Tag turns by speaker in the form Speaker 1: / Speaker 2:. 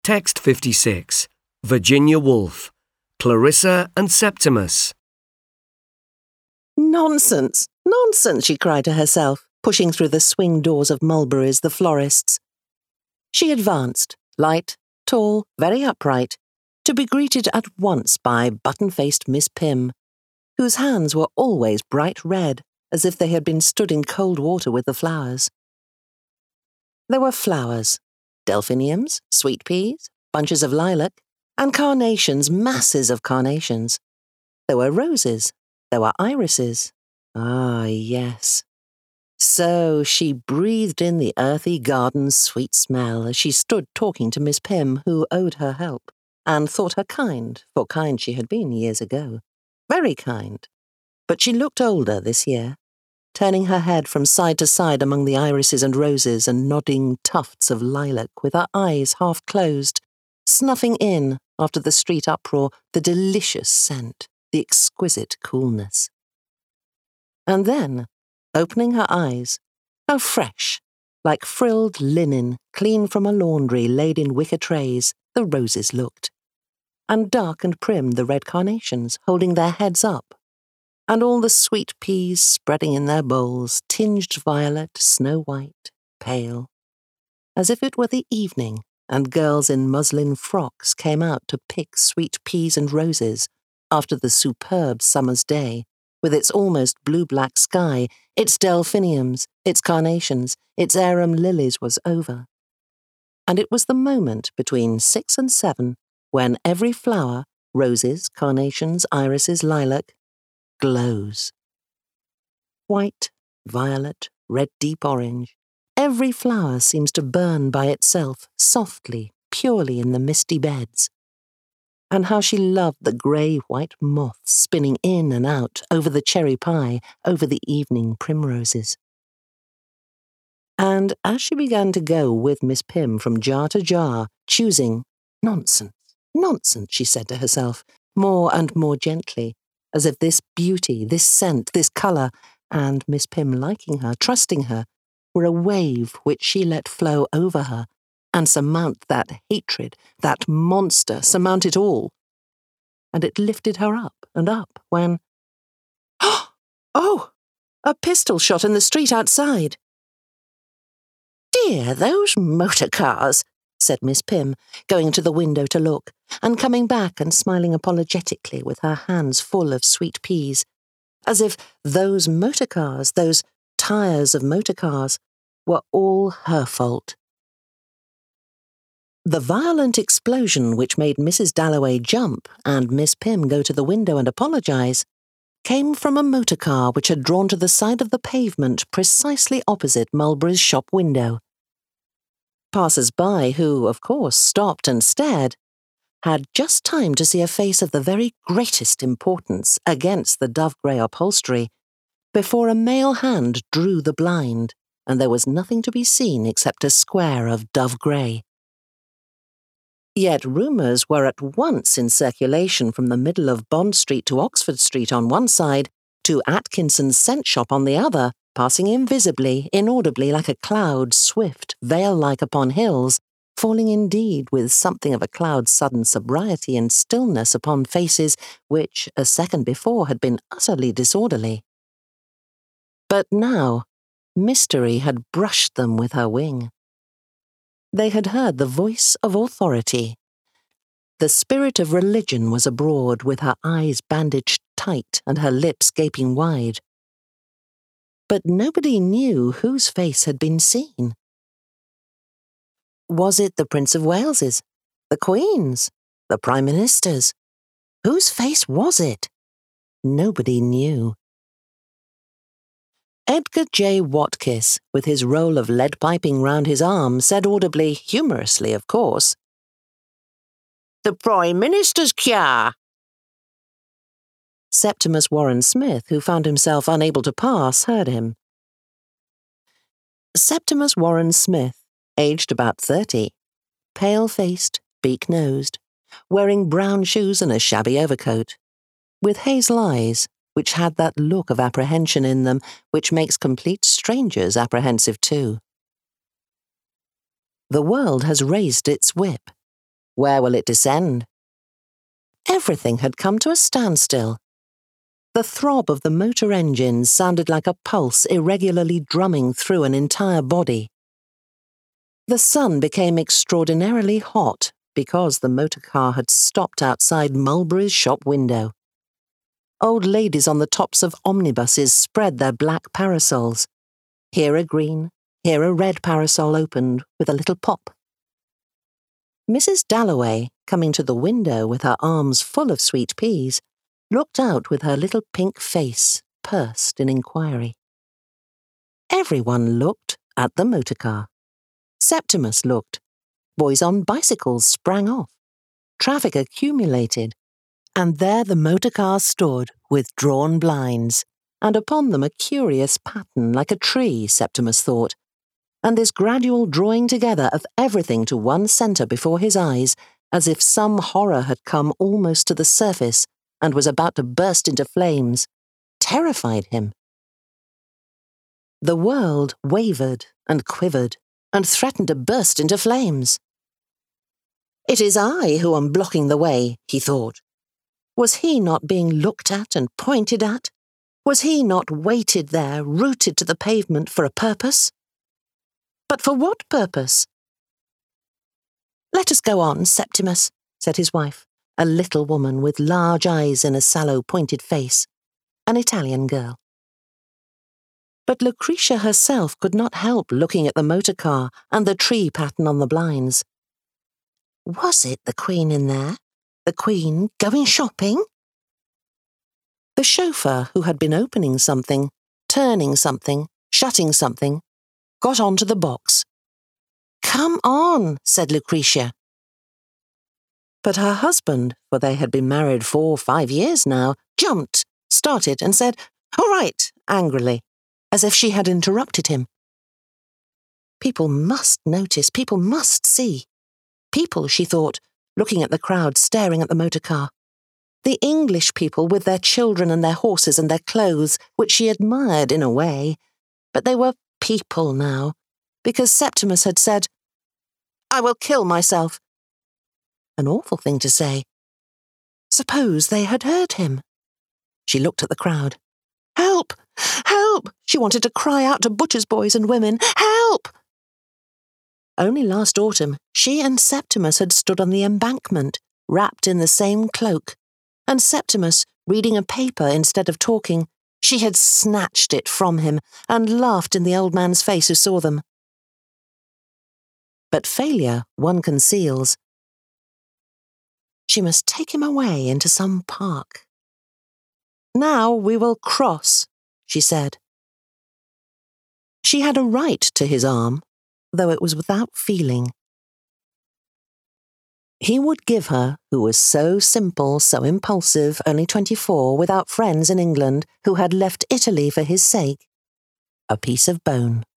Speaker 1: Text 56. Virginia Woolf. Clarissa and Septimus.
Speaker 2: Nonsense! Nonsense! She cried to herself, pushing through the swing doors of Mulberry's, the florist's. She advanced, light, tall, very upright, to be greeted at once by button-faced Miss Pym, whose hands were always bright red, as if they had been stood in cold water with the flowers. There were flowers, delphiniums, sweet peas, bunches of lilac, and carnations, masses of carnations. There were roses, there were irises. Ah, yes. So she breathed in the earthy garden's sweet smell as she stood talking to Miss Pym, who owed her help, and thought her kind, for kind she had been years ago. Very kind. But she looked older this year, turning her head from side to side among the irises and roses and nodding tufts of lilac with her eyes half closed, snuffing in, after the street uproar, the delicious scent, the exquisite coolness. And then, opening her eyes, how fresh, like frilled linen clean from a laundry laid in wicker trays, the roses looked, and dark and prim the red carnations holding their heads up, and all the sweet peas spreading in their bowls, tinged violet, snow-white, pale, as if it were the evening and girls in muslin frocks came out to pick sweet peas and roses after the superb summer's day, with its almost blue-black sky, its delphiniums, its carnations, its arum lilies was over. And it was the moment between 6 and 7 when every flower, roses, carnations, irises, lilac, glows. White, violet, red deep orange, every flower seems to burn by itself, softly, purely in the misty beds. And how she loved the grey-white moths spinning in and out over the cherry pie, over the evening primroses. And as she began to go with Miss Pym from jar to jar, choosing, nonsense, nonsense, she said to herself, more and more gently, as if this beauty, this scent, this colour, and Miss Pym liking her, trusting her, were a wave which she let flow over her, and surmount that hatred, that monster, surmount it all. And it lifted her up and up when... Oh! A pistol shot in the street outside. "Dear, those motor cars," said Miss Pym, going to the window to look, and coming back and smiling apologetically with her hands full of sweet peas, as if those motor cars, those tires of motor cars, were all her fault. The violent explosion which made Mrs. Dalloway jump and Miss Pym go to the window and apologise came from a motor car which had drawn to the side of the pavement precisely opposite Mulberry's shop window. Passers-by, who, of course, stopped and stared, had just time to see a face of the very greatest importance against the dove-grey upholstery before a male hand drew the blind, and there was nothing to be seen except a square of dove-grey. Yet rumours were at once in circulation from the middle of Bond Street to Oxford Street on one side, to Atkinson's scent shop on the other, passing invisibly, inaudibly like a cloud, swift, veil-like upon hills, falling indeed with something of a cloud's sudden sobriety and stillness upon faces which, a second before, had been utterly disorderly. But now, mystery had brushed them with her wing. They had heard the voice of authority. The spirit of religion was abroad, with her eyes bandaged tight and her lips gaping wide. But nobody knew whose face had been seen. Was it the Prince of Wales's, the Queen's, the Prime Minister's? Whose face was it? Nobody knew. Edgar J. Watkiss, with his roll of lead piping round his arm, said audibly, humorously of course, "The Prime Minister's car." Septimus Warren Smith, who found himself unable to pass, heard him. Septimus Warren Smith, aged about 30, pale-faced, beak-nosed, wearing brown shoes and a shabby overcoat, with hazel eyes, which had that look of apprehension in them which makes complete strangers apprehensive too. The world has raised its whip. Where will it descend? Everything had come to a standstill. The throb of the motor engine sounded like a pulse irregularly drumming through an entire body. The sun became extraordinarily hot because the motor car had stopped outside Mulberry's shop window. Old ladies on the tops of omnibuses spread their black parasols. Here a green, here a red parasol opened with a little pop. Mrs. Dalloway, coming to the window with her arms full of sweet peas, looked out with her little pink face pursed in inquiry. Everyone looked at the motor car. Septimus looked. Boys on bicycles sprang off. Traffic accumulated. And there the motor car stood with drawn blinds, and upon them a curious pattern like a tree, Septimus thought, and this gradual drawing together of everything to one centre before his eyes, as if some horror had come almost to the surface and was about to burst into flames, terrified him. The world wavered and quivered and threatened to burst into flames. It is I who am blocking the way, he thought. Was he not being looked at and pointed at? Was he not weighted there, rooted to the pavement for a purpose? But for what purpose? Let us go on, Septimus, said his wife, a little woman with large eyes and a sallow, pointed face, an Italian girl. But Lucretia herself could not help looking at the motor car and the tree pattern on the blinds. Was it the Queen in there? The Queen going shopping? The chauffeur, who had been opening something, turning something, shutting something, got onto the box. Come on, said Lucretia. But her husband, for they had been married 4 or 5 years now, jumped, started and said, all right, angrily, as if she had interrupted him. People must notice, people must see. People, she thought, looking at the crowd staring at the motor car. The English people with their children and their horses and their clothes, which she admired in a way, but they were people now, because Septimus had said, I will kill myself. An awful thing to say. Suppose they had heard him. She looked at the crowd. Help! Help! She wanted to cry out to butchers' boys and women, help! Only last autumn, she and Septimus had stood on the embankment, wrapped in the same cloak, and Septimus, reading a paper instead of talking, she had snatched it from him and laughed in the old man's face who saw them. But failure one conceals. She must take him away into some park. Now we will cross, she said. She had a right to his arm, though it was without feeling. He would give her, who was so simple, so impulsive, only 24, without friends in England, who had left Italy for his sake, a piece of bone.